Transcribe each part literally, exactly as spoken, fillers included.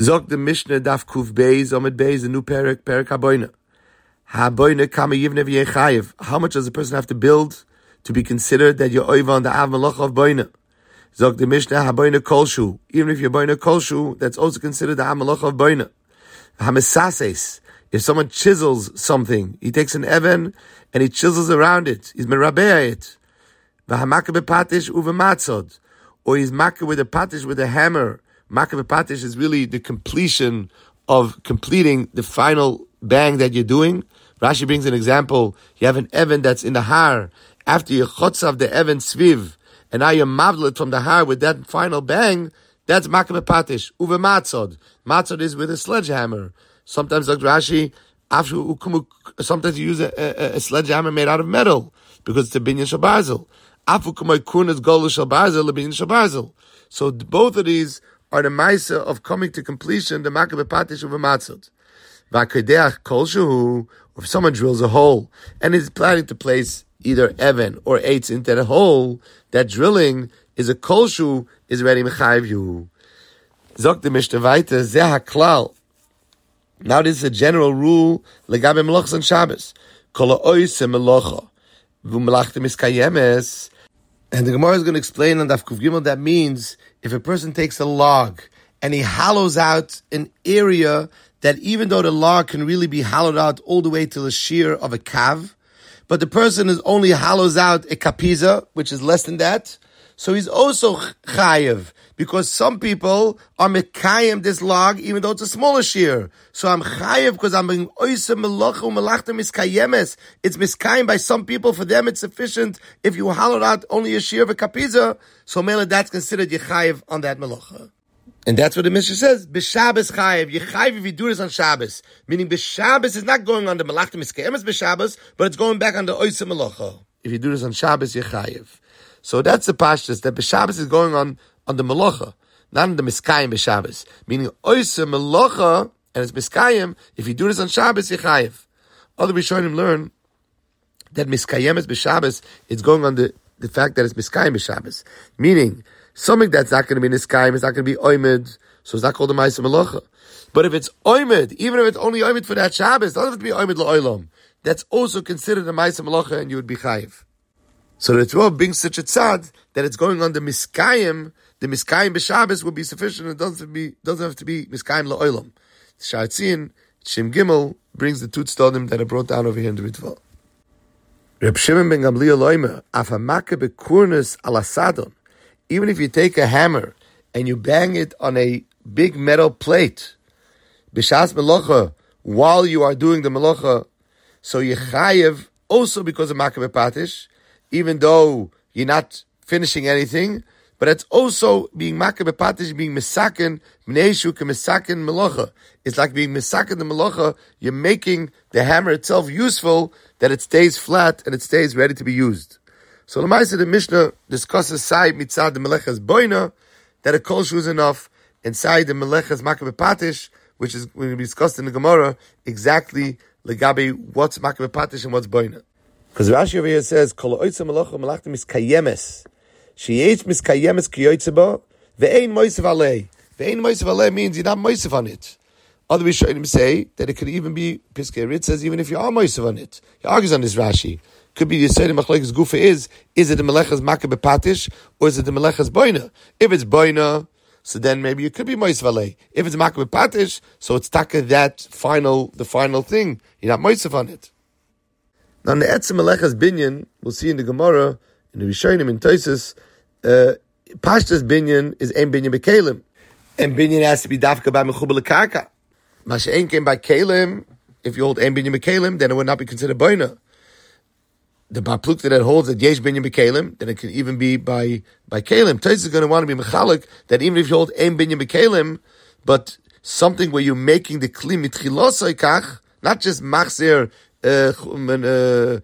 Zog the Mishnah daf kuf beis omid beis a new perik perik haboina. Haboina kama yivne v'yechayev. How much does a person have to build to be considered that you're over on the av malacha of boina? Zog the Mishnah haboina kolshu. Even if you're boina kolshu, that's also considered the av malacha of boina. Hamesases. If someone chisels something, he takes an even and he chisels around it. He's merabea it. V'hamaka bepatish uvematzod. Or he's maka with a patish with a hammer. Maka bepatish is really the completion of completing the final bang that you're doing. Rashi brings an example. You have an even that's in the har. After you chotzav the even sviv, and now you mavle it from the har with that final bang, that's maka bepatish. Uve matzod. Matzod is with a sledgehammer. Sometimes, like Rashi, after sometimes you use a, a, a sledgehammer made out of metal because it's a binyan shel barzel. Afu kumay kunas golu shel barzel, a binyan shel barzel. So both of these are the ma'isa of coming to completion, the maka bepatish uve matzod. V'akedeach kol shehu, if someone drills a hole and is planning to place either even or eights into the hole, that drilling is a kol shehu, is ready mechayiv you. Zok the Mishnah weiter, zeh haklal. Now this is a general rule legabe melachos on Shabbos. Kol ha'oiseh melacha v'melachta miskayemes. And the Gemara is going to explain on Daf Kuf Gimel that means if a person takes a log and he hollows out an area that even though the log can really be hollowed out all the way to the shear of a kav, but the person is only hollows out a kapiza, which is less than that, so he's also chayev, because some people are mekayem this log even though it's a smaller shear. So I'm chayev because I'm being oisem melacha u'melachta miskayemes. It's miskayem by some people. For them it's sufficient if you hollowed out only a shear of a kapiza. So mele that's considered yechayev on that melacha. And that's what the Mishnah says. B'Shabbos chayev. Yechayev if you do this on Shabbos. Meaning b'Shabbos is not going on the melachta miskayemes b'Shabbos, but it's going back on the oisem melacha. If you do this on Shabbos, yechayev. So that's the pashtus, that b'Shabbos is going on on the melacha, not on the miskayim b'Shabbos. Meaning, oiseh melacha, and it's miskayim, if you do this on Shabbos, yechayev. Other Rishonim learn that miskayim is b'Shabbos, it's going on the, the fact that it's miskayim b'Shabbos. Meaning, something that's not going to be miskayim, it's not going to be oimed, so it's not called a ma'aseh melacha. But if it's oimed, even if it's only oimed for that Shabbos, it doesn't have to be oimed la'olam. That's also considered a ma'aseh melacha, and you would be chayev. So the Torah brings such a tzad that it's going on the miskayim. The miskayim b'Shabbos would be sufficient. It doesn't have to be doesn't have to be miskayim la'olam. Sha'atzin Shem Gimel brings the two tzodim that are brought down over here in the Ritva. Reb Shimon ben Gamliel loimer afamaka bekurnas alasadon. Even if you take a hammer and you bang it on a big metal plate, b'shas melacha, while you are doing the melacha, so you chayev also because of makah bepatish, even though you're not finishing anything, but it's also being makah bepatish, being misaken, mneishu kemisaken melacha. It's like being misaken the melacha, you're making the hammer itself useful, that it stays flat and it stays ready to be used. So the Ma'aseh the Mishnah discusses side mitzad the melechas boina, that a kol shu is enough, and side the melechas makah bepatish, which is going to be discussed in the Gemara, exactly legabe what's makah bepatish and what's boina. Because Rashi over here says, Kol oitza melacha melachta miskayemes. Sheyesh miskayemes kiyotzeba, ve'ein moisev alei. Ve'ein moisev alei means you're not moisev on it. Other Rishonim say that it could even be, Piskei Rit says, even if you are moisev on it. He argues on this Rashi. Could be the Yisrael Machlokes Gufa is, is it the melechas makah bepatish, or is it the melechas boina? If it's boina, so then maybe it could be moisev alei. If it's makah bepatish, so it's taka that final, the final thing. You're not moisev on it. Now, in the Etzem Melechas Binyan, we'll see in the Gemara, in the Rishonim, in Tosis, uh, Pashtas Binyan is Ein Binyan B'Kelim. And Binyan has to be Dafka by Mechubel Karka. Masha'en came by Kelim, if you hold Ein Binyan B'Kelim, then it would not be considered Boina. The Baplukta that holds that Yesh Binyan B'Kelim, then it can even be by, by Kelim. Tosis is going to want to be Mechalik, that even if you hold Ein Binyan B'Kelim, but something where you're making the Kli Mitchilosai Kach, not just Machzir, Uh, uh,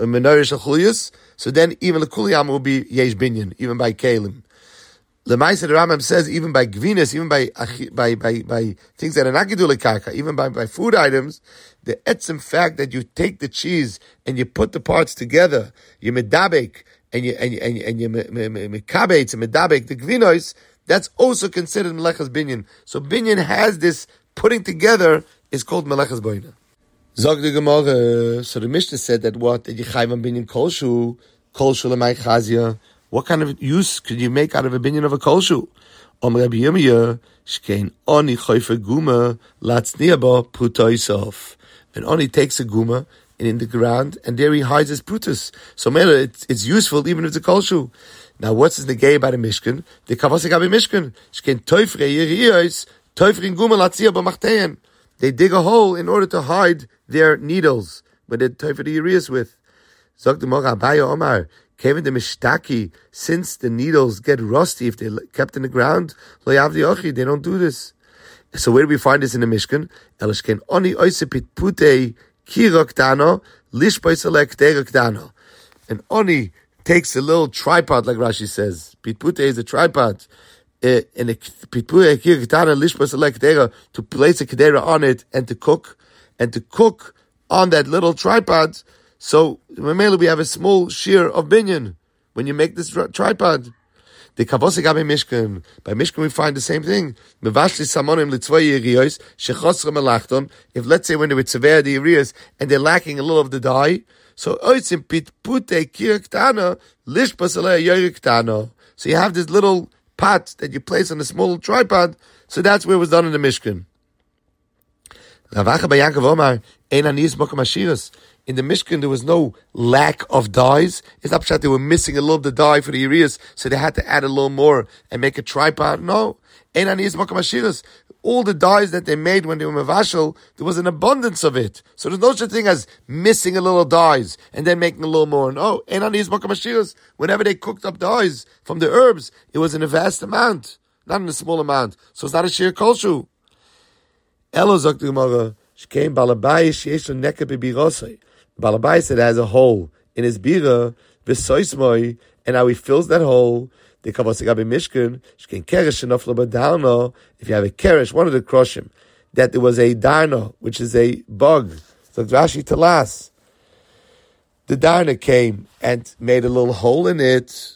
so then even the kuliyam will be yesh binyan, even by kalim. The Ma'aseh the Rambam says even by gvinas, even by by by by things that are not gedulei karka, even by by food items, the etzem fact that you take the cheese and you put the parts together, you medabek and you and you and you, and you mekabetz and medabek the gvinos, that's also considered Melechas Binyan. So Binyan has this putting together is called Melechas Boina. Zog the Gemara, so the Mishnah said that what? That you chayv on Binyan Kolshu, Kolshu l'may chazia. What kind of use could you make out of a Binyan of a Kolshu? Om Rabbi Yirmiyah, shkein oni choyfer guma, latzniya bo putoisof. And oni takes a guma, in the ground, and there he hides his prutus. So, man, it's, it's useful even if it's a kolshu. Now, what's the negay about the Mishkan? The kavasikabi Mishkan. Shken toifre yiriyos, toifrin guma latzia b'machtein. They dig a hole in order to hide their needles, when they toifre the yiriyos with. Zog the Mora Abaya Omar, Kevin the Mishtaki, since the needles get rusty if they're kept in the ground, lo yav the ochi, they don't do this. So where do we find this in the Mishkan? Elishken oni oisepit putei Kiroktano, lishpoiselekteroktano. And Oni takes a little tripod, like Rashi says. Pitpute is a tripod. Uh, and a pitpute kiroktano, lishpoiselektero, to place a kedera on it and to cook. And to cook on that little tripod. So, mainly we have a small shear of binyan when you make this tripod. The Kavosikabe Mishkan. By Mishkan we find the same thing. If let's say when they were tzever the areas and they're lacking a little of the dye, so so you have this little pot that you place on a small tripod, so that's where it was done in the Mishkan. In the Mishkan, there was no lack of dyes. It's not that they were missing a little of the dye for the areas, so they had to add a little more and make a tripod. No. All the dyes that they made when they were mavashal, there was an abundance of it. So there's no such thing as missing a little dyes and then making a little more. No. Whenever they cooked up dyes from the herbs, it was in a vast amount, not in a small amount. So it's not a sheer kolshu. Elo zok the Gemara, shkein balabai sheyesh lo neka bebirosei. Balabai said it has a hole in his bira, v'soismoi, and how he fills that hole. The kavosikabe mishkan, shkein keresh shenoflo b'darno. If you have a keresh, one of the kroshim, that there was a darno, which is a bug. So Rashi Talas, the darno came and made a little hole in it.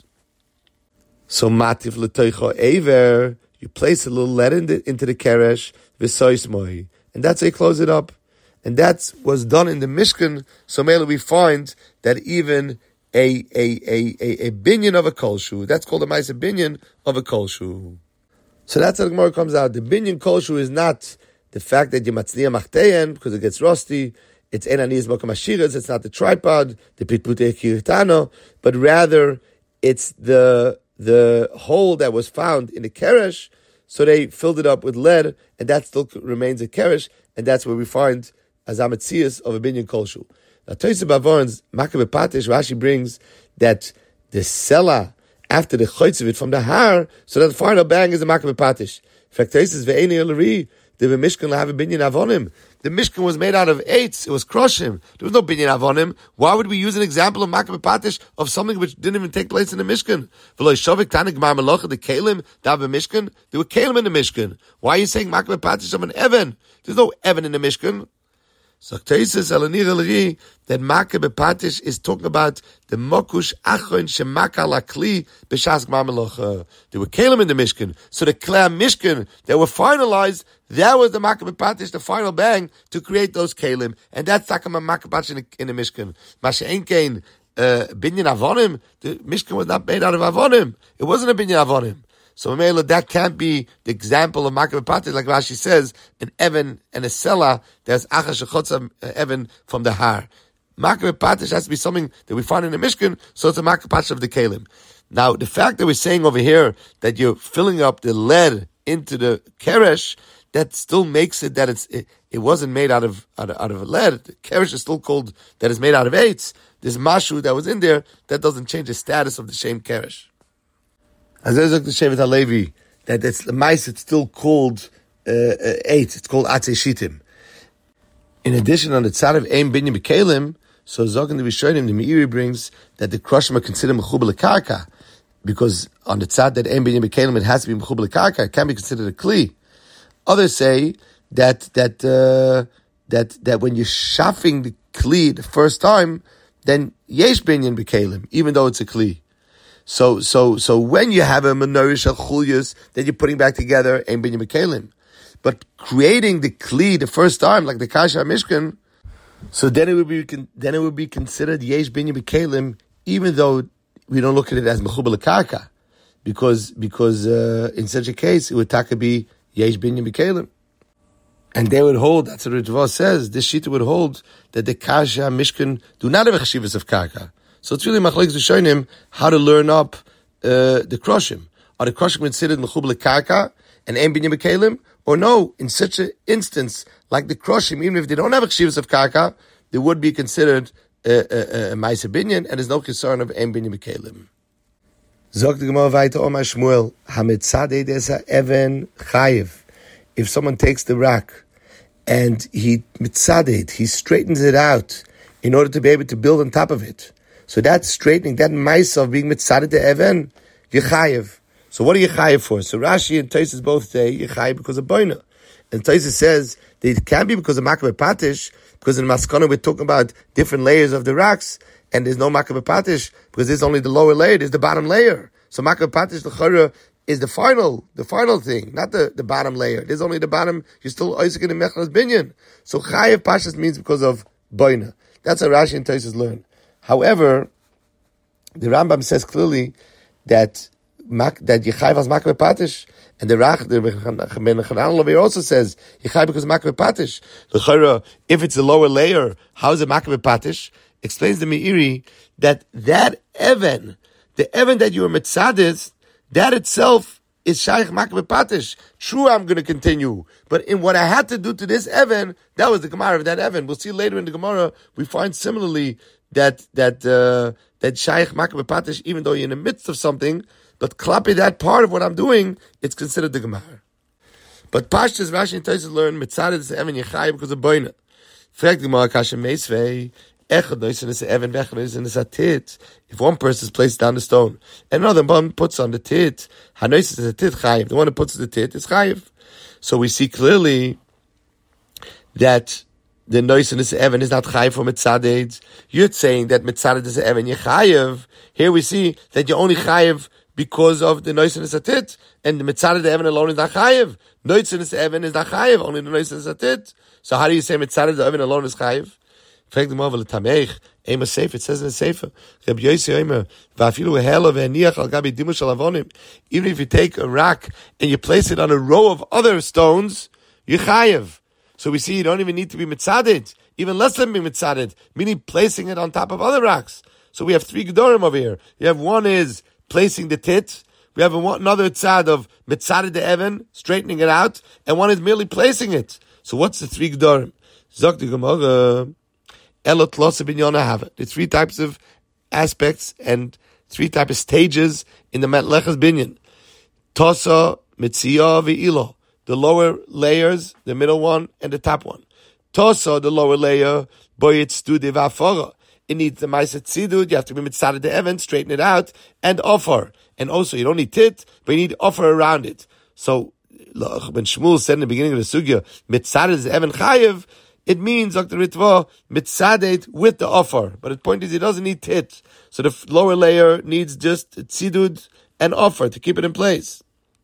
So matif l'toicho aver, you place a little lead in the, into the keresh, v'soismoi, and that's how you close it up. And that was done in the Mishkan. So mainly we find that even a a a a, a binyan of a kolshu, that's called a ma'aser binyan of a kolshu. So that's how the Gemara comes out. The binyan kolshu is not the fact that you matzniya machteyen because it gets rusty. It's enaniz mokam ashiras. It's not the tripod, the pitputei kirtano, but rather it's the the hole that was found in the keresh. So they filled it up with lead, and that still remains a keresh, and that's where we find azametzias of a binyan kolshu. Now, Tosei Bavorans, Makabe Patish, Rashi brings that the sela after the chaytz of it from the har, so that the final bang is a Makabe Patish. In fact, Tosei ve'eni elari, the Mishkan have a binyan avonim. The Mishkan was made out of eights, it was kroshim. There was no binyan avonim. Why would we use an example of Makabe Patish of something which didn't even take place in the Mishkan? V'lo shovik tanik gmar melocha, the kelim, dav Mishkan. There were kelim in the Mishkan. Why are you saying Makabe Patish of an evan? There's no evan in the Mishkan. So Teisus Alanir Elri that Makabe Patish is talking about the Mokush Achron Shemaka Lakli B'Shas Gmar Melocha. There were Kalim in the Mishkan, so the Klei Mishkan that were finalized. That was the Makabe Patish, the final bang to create those Kalim, and that's Takama Makabe Patish in, in the Mishkan. Masha Enkein Binyan Avonim. The Mishkan was not made out of Avonim. It wasn't a Binyan Avonim. So that can't be the example of Makabe Patish, like Rashi says, an Evan and a Sela, there's Achash Shechotza Evan from the Har. Makabe Patish has to be something that we find in the Mishkan, so it's a Makabe Patish of the Kalim. Now, the fact that we're saying over here that you're filling up the lead into the Keresh, that still makes it that it's it, it wasn't made out of, out of out of lead. The Keresh is still called that is made out of eights. There's Mashu that was in there, that doesn't change the status of the Shem Keresh. As there's like the Shevet HaLevi, that it's the mice, it's still called uh, uh, eight. It's called Atzei Shitim. In addition, on the tzad of Ein Binyan B'Kelim, so Zogan the Rishonim, the Meiri brings that the Kroshim are considered Mechubel Karka, because on the tzad that Ein Binyan B'Kelim, it has to be Mechubel Karka. It can't be considered a Kli. Others say that that uh, that that when you're shafing the Kli the first time, then Yesh Binyan B'Kelim, even though it's a Kli. So, so, so when you have a menorah shel chulyos that you're putting back together, ein binyan b'kelim. But creating the kli the first time, like the kasha mishkan, so then it would be then it would be considered yesh binyan b'kelim, even though we don't look at it as mechubar l'karka, because because uh, in such a case it would taka be yesh binyan b'kelim, and they would hold. That's what Ritva says. This shita would hold that the kasha mishkan do not have a cheshivas of karka. So it's really machlokes to show him how to learn up uh, the kroshim. Are the kroshim considered mechubar l'karka and ein binyan b'kelim? Or no, in such an instance, like the kroshim, even if they don't have a cheshivas of karka, they would be considered a, a, a ma'aser binyan, and there's no concern of ein binyan b'kelim. Zog the Gemara weiter, Omar Shmuel, hamitzadei desa even chayiv. If someone takes the rock and he mitzaded, he straightens it out in order to be able to build on top of it. So that straightening, that ma'aser of being mitzaded the even, yechayiv. So what are you chayiv for? So Rashi and Tosfos both say you chayiv because of boina, and Tosfos says that it can be because of makabe patish, because in Maskana we're talking about different layers of the rocks, and there's no makabe patish because there's only the lower layer, there's the bottom layer. So makabe patish l'chora is the final, the final thing, not the, the bottom layer. There's only the bottom. You're still Isaac in the Mechlas binyan. So chayiv pashas means because of boina. That's how Rashi and Tosfos learn. However, the Rambam says clearly that that Yechayiv has makabe patish, and the Rach, the Ben Chananel also says Yechayiv because makabe patish. The if it's a lower layer, how is it makabe patish? Explains the Meiri that that even, the even that you were mitzadis, that itself is shaykh makabe patish. True, I'm going to continue, but in what I had to do to this even, that was the Gemara of that even. We'll see later in the Gemara. We find similarly that that uh, that shaykh makabe patish, even though you're in the midst of something. But klapi, that part of what I'm doing, it's considered the Gemara. But Pashtas, Rashi and Tosfos learn mitzaded is even yechayiv because of boina. Frag the Gemara kasha meisvei echad noisin is even vechad noisin is a tit. If one person places down the stone and another one puts on the tit, hanoisin is a tit chayiv. The one who puts the tit is chayiv. So we see clearly that the noisin is even is not chayiv for mitzaded. You're saying that mitzaded is even yechayiv. Here we see that you're only chayiv because of the noisin is a tit, and the mitzaded the even alone is not chayiv. Noisin is even is not chayiv, only the noisin is a tit. So how do you say mitzaded the even alone is chayiv? Frag the Gemara l'tameich, ema sefer. It says in the sefer, Rabbi Yossi Omer, va'afilu hela ve'niach al gabi dimush al avonim. Even if you take a rock and you place it on a row of other stones, you're chayiv. So we see you don't even need to be mitzaded, even less than be mitzaded, meaning placing it on top of other rocks. So we have three gedorim over here. You have one is placing the tit. We have another tzad of mitzaded the even, straightening it out, and one is merely placing it. So what's the three gedorim? Zok the Gemara, elot losa binyona have it. The three types of aspects and three types of stages in the Leches binyan. Tosa, mitziyah, ve'ilo. The lower layers, the middle one, and the top one. Tosa, the lower layer, boyitz du de va'afora. It needs the ma'aser tzidud. You have to be mitzaded the even, straighten it out, and offer. And also, you don't need tit, but you need offer around it. So, when Shmuel said in the beginning of the sugya, mitzaded is even chayiv, it means, Doctor Ritva, mitzaded with the offer. But the point is, it doesn't need tit. So the lower layer needs just tzidud and offer to keep it in place.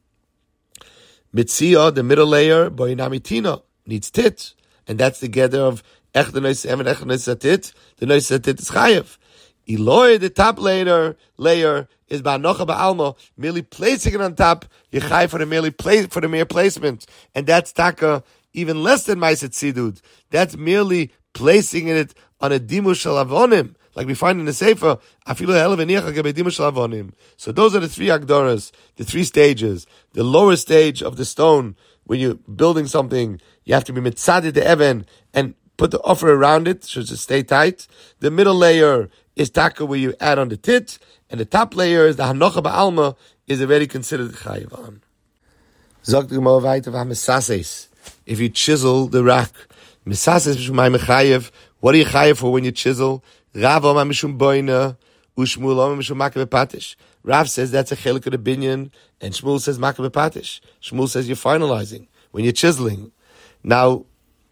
Mitziyah, the middle layer, boinamitina, needs tit. And that's the gather of Ech the nois even ech nois atit. The nois atit is chayev. Eloi, the top layer layer is ba'anocha ba'alma, merely placing it on top. You chayev for the merely place for the mere placement, and that's taka even less than ma'aser tzidud. That's merely placing it on a dimush shel avonim, like we find in the sefer. Afilu hela v'niach gabe dimush shel avonim. So those are the three agdoras, the three stages. The lower stage of the stone, when you're building something, you have to be mitzaded the even and put the offer around it, so to stay tight. The middle layer is taka, where you add on the tit, and the top layer is the hanocha ba'alma, is already considered chayiv on. Zog the Gemara weiter, v'hamisases. If you chisel the rock, misases mishum chayiv. What are you chayiv for when you chisel? Rav omar mishum boina, u'shmuel omar mishum makabe patish. Rav says that's a chelik of the binyan, and Shmuel says makabe patish. Shmuel says you're finalizing when you're chiseling. Now,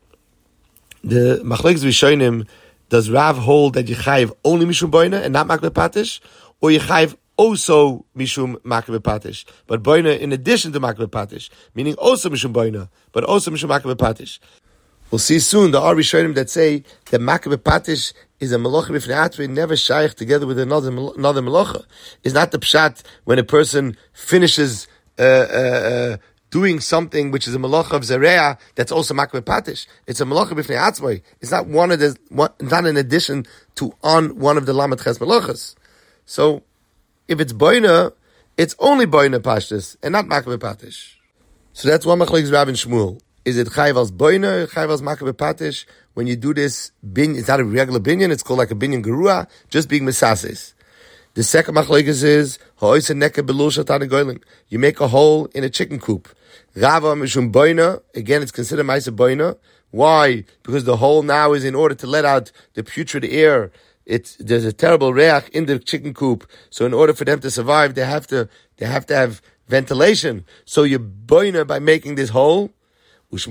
the machlekes rishonim, does Rav hold that you chayiv only mishum boina and not makabe patish, or you chayiv also mishum makabeh patish. But boina in addition to makabeh patish, meaning also mishum boina, but also mishum makabeh patish. We'll see soon the Ari Rishonim that say that makabeh patish is a malacha b'fnei atzmai, never shaykh together with another another malacha. It's not the pshat when a person finishes uh, uh, uh, doing something which is a malacha of zereah that's also makabeh patish. It's a malacha b'fnei atzmai. It's not one of the one, not in addition to on one of the lamed ches malachas. So if it's boina, it's only boina pashtus and not makabeh patish. So that's one machlokes Rav and Shmuel. Is it chayv als boina or chayv als makabeh patish? When you do this binyan, it's not a regular binyan, it's called like a binyan gerua, just being mesases. The second machlokes is ha'oisa neke belul shatan goylim. You make a hole in a chicken coop. Rava mishum boina, again it's considered ma'aseh boina. Why? Because the hole now is in order to let out the putrid air. It's there's a terrible reach in the chicken coop, so in order for them to survive, they have to they have to have ventilation. So you boina by making this hole. That's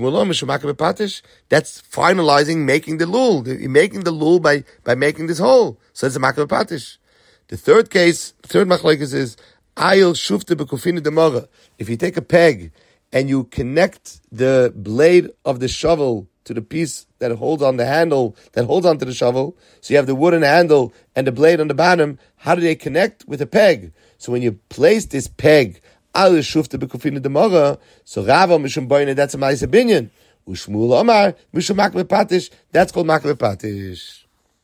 finalizing making the lul. You're making the lul by, by making this hole. So it's a makabeh patish. The third case, third machlokes is ayil shufte bekufina demara. If you take a peg and you connect the blade of the shovel to the piece that holds on the handle, that holds onto the shovel, so you have the wooden handle and the blade on the bottom, how do they connect? With a peg. So when you place this peg, Al shufte bekufina demara. So Rava mishum boina, that's a ma'aseh binyan. Ushmuel Omar mishum makabeh patish. That's called makabeh patish.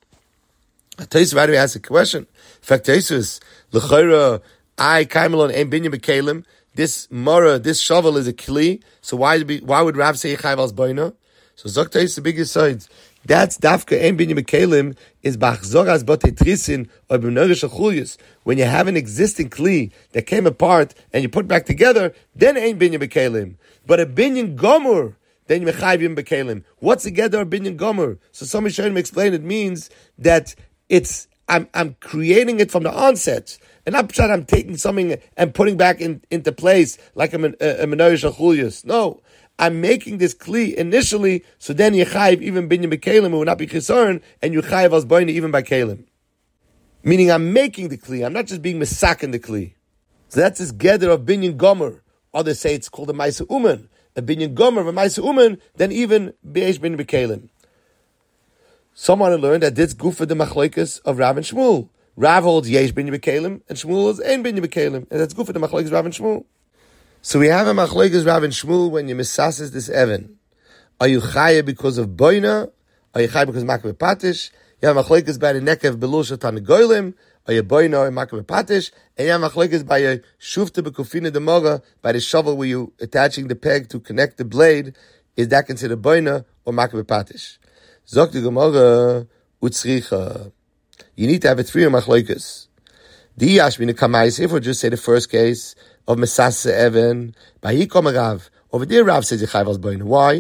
Taisus right away asks a question. In fact, Taisus l'chayra I kaimelon ein binyan bekalim. This mara, this shovel is a kli. So why be, why would Rav say chayv als boina? So Zok Taisus the biggest sides. That's dafka ein binyan bekalim is bachzoras botei trisin or b'norish achuyus. When you have an existing kli that came apart and you put back together, then ein binyan bekalim. But a binyan gomur, then you mechayvim bekalim. What's together a binyan gomur? So some Rishonim explain it means that it's I'm I'm creating it from the onset, and not that I'm taking something and putting back in, into place like a menorish achuyus. No. I'm making this kli initially, so then you chayiv even binyan bekalim, it will not be chisaron, and you chayiv as boina even by kalim. Meaning I'm making the kli, I'm not just being mesak in the kli. So that's this gather of binyan gomer. Others say it's called a ma'aseh uman. A binyan gomer of a ma'aseh uman, then even be'esh binyan bekalim. Someone learned that this gufa the machlokes of Rav and Shmuel. Rav holds yesh binyan bekalim, and Shmuel holds ein binyan bekalim, and that's gufa the machlokes Rav and Shmuel. So we have a machlokes Rav and Shmuel when you misases this even. Are you chaye because of boina? Are you chaye because of makabeh patish? You have a machlokes by the nekev belul shatan goylim. Are you boina or makabeh patish? And you have a machlokes by a shufte bekufina demara, by the shovel where you attaching the peg to connect the blade. Is that considered boina or makabeh patish? Zok the gemara utzricha. You need to have a three machlokes. The yashmin kamais. If we just say the first case of Mesase Even, by Hikom Rav. Over there, Rav says Yechayv als boina. Why?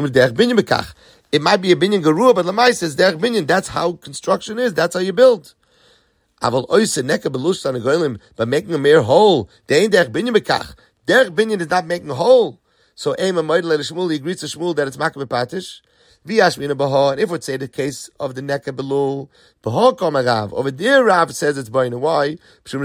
It might be a binyan gerua, but Lamai says derech binyan. That's how construction is. That's how you build. Aval oise neka belush on a goyim by making a mere hole. They ain't derech binyan bekach. Derech binyan is not making a hole. So Eim and Moedel Shmuel, he agrees to Shmuel that it's makabeh patish. V'yashmina baha, and if we'd say the case of the neka belul, baha kom Rav. Over there, Rav says it's boina. Why?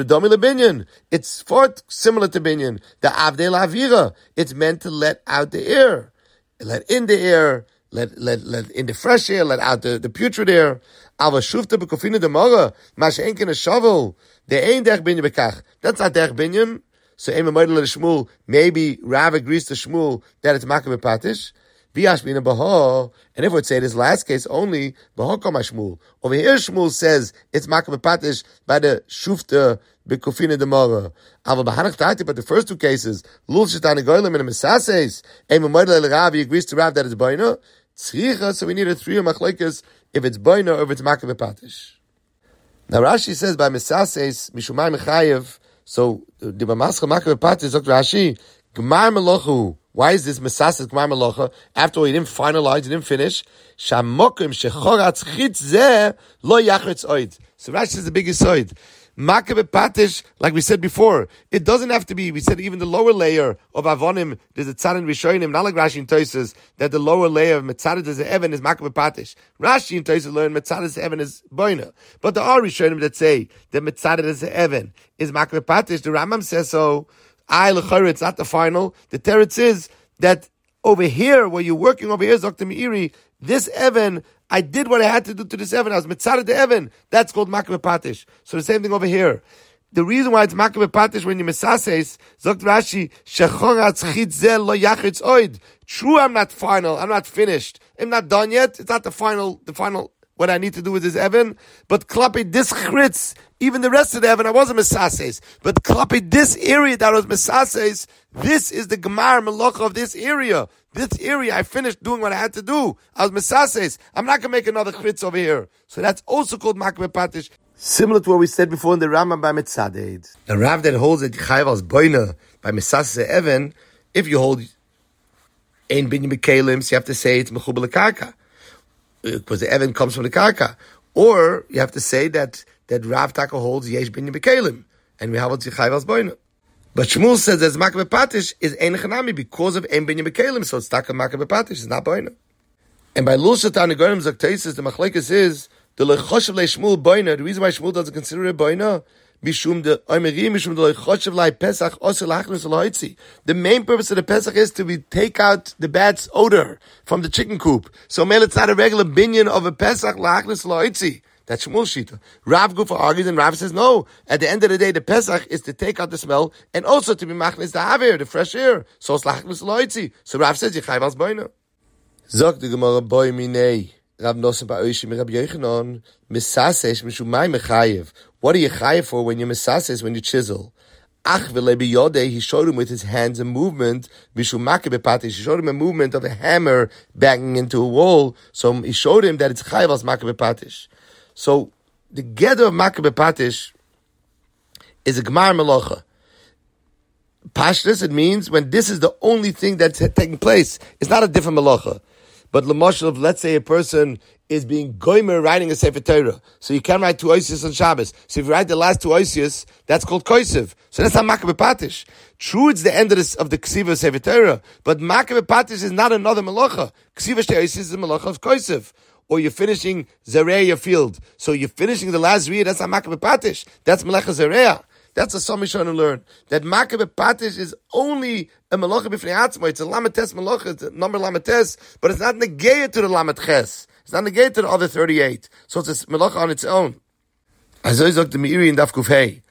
It's fourth similar to binyan. The avdei la'avira. It's meant to let out the air, let in the air, let let let in the fresh air, let out the, the putrid air. Ava shufta bekofina demara, masha enkin a shovel. They ain't derech binyan bekach. That's not derech binyan. So Eim Moedel Shmuel, maybe Rav agrees to Shmuel that it's makabeh patish. V'yashmina baha, and if we'd say this last case only, baha kama Shmuel. Over here Shmuel says it's makabeh patish by the shufta bekufina demara. Ava b'hanach ta'ati, but the first two cases, lul shetani goyim and a mesases, Eim Moedel Rav, he agrees to Rav that it's boina. Tzricha, so we need a three machlokes if it's boina or if it's makabeh patish. Now Rashi says by mesases mishumay mechayev. So the b'mascha makabeh patish, Doctor Rashi, gmar melochu. Why is this Mesasas Gmar Melocha? After all, he didn't finalize, he didn't finish. Shamokim shechoratz chitz zeh lo yachretz oid. So Rashi is the biggest side. Makabeh Patish, like we said before, it doesn't have to be, we said even the lower layer of Avonim, there's a Tzad in Rishonim, not like Rashi and Tosfos, that the lower layer of Metzadas is Evan is Makabeh Patish. Rashi and Tosfos learn Metzadas Evan is Boina. But there are Rishonim that say that Metzadas Evan is Makabeh Patish. The Rambam says so. I L'chayr, it's not the final. The teretz is that over here, where you're working over here, Doctor Meiri, this Evan, I did what I had to do to this Evan. I was Metzadah the Evan. That's called Makabeh Patish. So the same thing over here. The reason why it's Makabeh Patish when you Mesases, Zokt Rashi, Shechonatz Chitzel lo yachitz oid. True, I'm not final. I'm not finished. I'm not done yet. It's not the final, the final, what I need to do with this Evan. But klapi this chritz, even the rest of the Evan, I wasn't Mesases. But klapi this area that was Mesases, this is the Gemar Melacha of this area. This area, I finished doing what I had to do. I was Mesases. I'm not going to make another chritz over here. So that's also called Makabeh Patish. Similar to what we said before in the Rambam by Metzaded. The Rav that holds that Chayav als Boina by Mesases Evan, if you hold Ein Binyan B'Kelim, so you have to say it's Mechubel Karka, because the Evan comes from the Karka. Or you have to say that that Rav Taka holds Yesh Binyan B'Kelim, and we have what's Chayav als Boina. But Shmuel says that Makabeh Patish is Ein Chanami because of Ein Binyan B'Kelim, so it's Taka Makabeh Patish, it's not Boina. And by Lul Shatan Gorim Zaktesis, the Machlekes is the Lechoshev Le Shmuel Boina. The reason why Shmuel doesn't consider it Boina, Mishum the Oimeri, Mishum the Lechoshev Le Pesach Osel Lachnus Loitzi. The main purpose of the Pesach is to be, take out the bad odor from the chicken coop. So, male, it's not a regular binyan of a Pesach Lachnus Loitzi. That's Shmuel Shita. Rav Gufa argues, and Rav says, no. At the end of the day, the Pesach is to take out the smell, and also to be machnis the avir, the fresh air. So it's lachnis loitzi. So Rav says, Yechayv als boina. Zog the Gemara boy minei. Rav Nosson ba'oishim Rav Yochanan. Mesases mishum mai mechayev. What are you chayev for when you mesases, when you chisel? Ach v'le biyodei, he showed him with his hands a movement, mishum makabeh patish, he showed him a movement of a hammer banging into a wall, so he showed him that it's chayev als makabeh patish. So, the gather of Makabeh Patish is a Gemar Melacha. Pashtus, it means when this is the only thing that's taking place. It's not a different Melacha. But L'moshel, let's say a person is being goymer writing a Sefer Torah. So you can write two oisius on Shabbos. So if you write the last two oisius, that's called koisiv. So that's not Makabeh Patish. True, it's the end of, this, of the Ksiva Sefer Torah. But Makabeh Patish is not another Melacha. Ksiva Shtei Oisius is a Melacha of koisiv. Or you're finishing Zareya field. So you're finishing the last Zriya, that's not Makabeh Patish. That's Melecha Zareya. That's a Some trying to learn. That Makabeh Patish is only a Melacha B'fnei Atzma. It's a Lamates Melacha, it's a number Lamates, but it's not negated to the Lamet Ches. It's not negated to the other thirty-eight. So it's a Melacha on its own. Azoi Zog the Meiri in Daf Kuf Hey.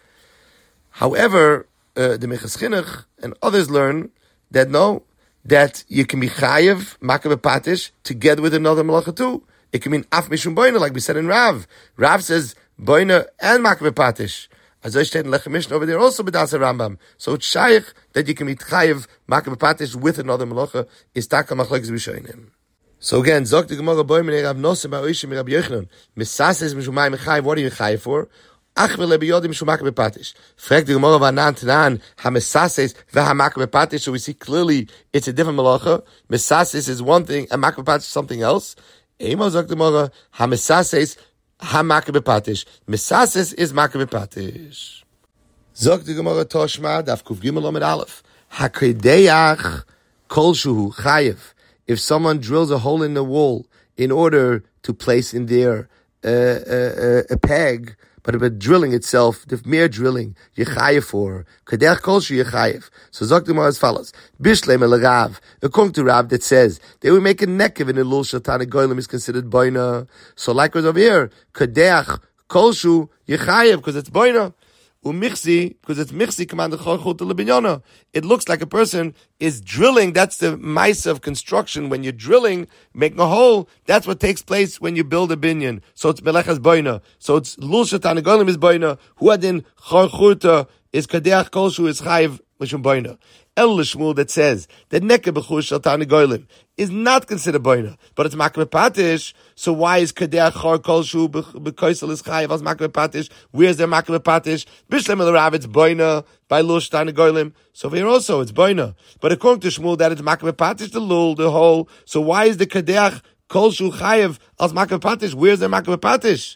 However, uh, the Meches Chinuch and others learn that no, that you can be Chayev, Makabeh Patish, together with another Melacha too. It can mean af mishum boina, like we said in Rav. Rav says boina and makabeh patish. As I said in Lechem Mishnah over there also b'das Rambam. So it's shaykh that you can be chayiv makabeh patish with another melacha is taka machlekes rishonim. So again, zok the Gemara boina Rav Nosson ba'oishim Rav Yochanan. Mesases mishum mai mechayiv. What are you chayiv for? Ach v'le biyodim mishum makabeh patish. Frag the Gemara v'anan tanan ha mesases v'ha makabeh patish. So we see clearly it's a different melacha. Mesases is one thing and makabeh patish is something else. Emo zok the Gemara, ha mesases, ha makabeh patish. Mesases is makabeh patish. Zok the Gemara Toshma, daf kuf gimel omid aleph. Ha kredeach kol shuhu chayev. If someone drills a hole in the wall in order to place in there uh, uh, uh, a peg, but about drilling itself, the mere drilling, yechayev for kadeach kol shu yechayev. So zok the Gemara as follows: Bishleim el Rav, according to Rav that says they will make a nekev in the lul shatan goyim is considered boina. So likewise over here, kadeach kol shu yechayev because it's boina. Umichsi, because it's michsi, command the chorchut lebinyana. It looks like a person is drilling. That's the mice of construction. When you're drilling, making a hole, that's what takes place when you build a binyan. So it's melechas boina. So it's lul shatan golim is boina. Huadin chorchuta is kadeach kolshu is chayiv mishum boina. El Shmuel that says that nekeh b'chush shatan golim is not considered boina, but it's makabeh patish. So why is kadeach chor kolshu b'koisel is chayiv as makabeh patish? Where's their makabeh patish? Bishleim el Rav it's boina by lul shtan golim. So here also it's boina, but according to Shmuel that it's makabeh patish the lul the whole. So why is the kadeach kolshu chayiv as makabeh patish? Where's their makabeh patish?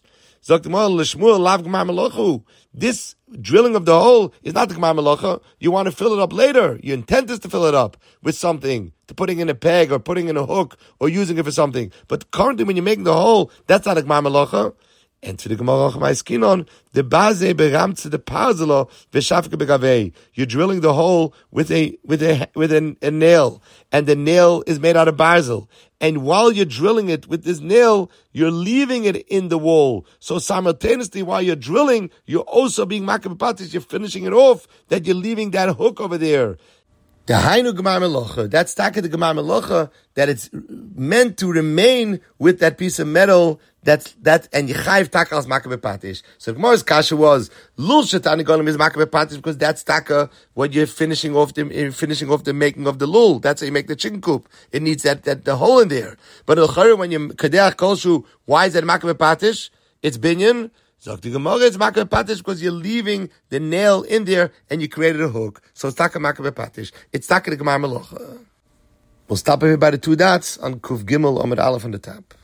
Zok the Gemara, L'shmuel lav Gemar Melochu. This drilling of the hole is not the Gemar Melocha. You want to fill it up later. Your intent is to fill it up with something, to putting in a peg or putting in a hook or using it for something. But currently when you're making the hole, that's not a Gemar Melocha. And to the Gemara Chumaiskinon, the baze beramtze the parzelo v'shafke begavei. You're drilling the hole with a with a with a, a nail, and the nail is made out of barzel. And while you're drilling it with this nail, you're leaving it in the wall. So simultaneously, while you're drilling, you're also being makabeh patish. You're finishing it off. That you're leaving that hook over there. The Hainu Gemar Melocha, that's taka the Gemar Melocha, that it's meant to remain with that piece of metal, that's, that, and Yechayiv taka as makabeh patish. So Gemara's kasha was, Lul Shetani Golim is makabeh patish, because that's taka, what you're finishing off the, finishing off the making of the lul. That's how you make the chicken coop. It needs that, that, the hole in there. But when you kadeach kolshu, why is that makabeh patish? It's binyan. Zok the Gemara, it's makabeh patish because you're leaving the nail in there and you created a hook. So it's taka makabeh patish. It's taka the Gemar Melocha. We'll stop here by the two dots on Kuf Gimel Amud Aleph on the top.